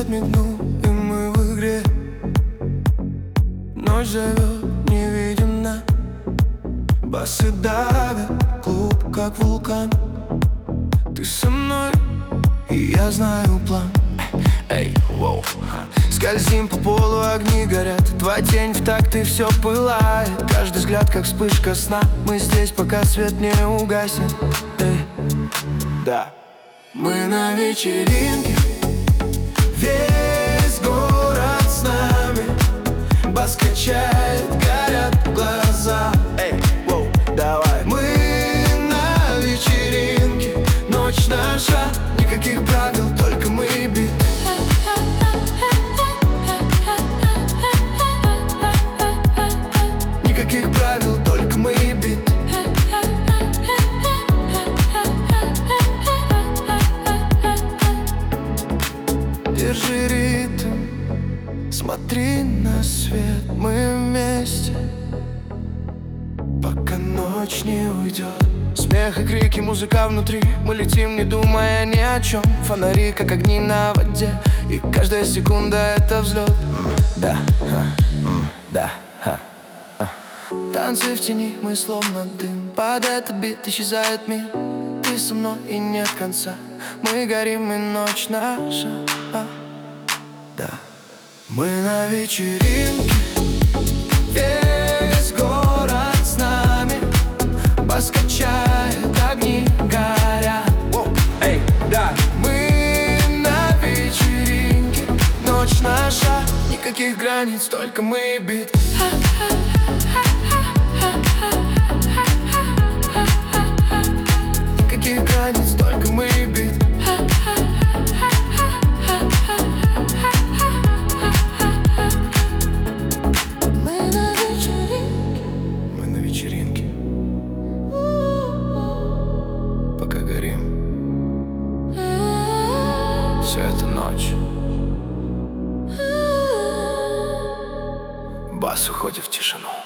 Свет мигнул, и мы в игре. Ночь зовет, не видим дна. Басы давят, клуб как вулкан. Ты со мной, и я знаю план. Эй, воу. Скользим по полу, огни горят. Твоя тень в такт, и все пылает. Каждый взгляд, как вспышка сна. Мы здесь, пока свет не угаснет. Эй, да. Мы на вечеринке, весь город с нами. Бас качает, горят глаза. Эй, воу, давай. Мы на вечеринке, ночь наша. Никаких правил, только мы и бит. Никаких правил, только мы и бит. Держи ритм, смотри на свет. Мы вместе, пока ночь не уйдет. Смех и крики, музыка внутри. Мы летим, не думая ни о чем. Фонари, как огни на воде. И каждая секунда — это взлет. Да, да, танцы в тени, мы словно дым. Под этот бит исчезает мир. Ты со мной и нет конца. Мы горим, и ночь наша. Да. Мы на вечеринке, весь город с нами. Бас качает, огни горят. Эй, да. Мы на вечеринке, ночь наша. Никаких границ, только мы и бит. Никаких границ, только мы и бит. Мы на вечеринке, пока горим. Все это ночь. Бас уходит в тишину.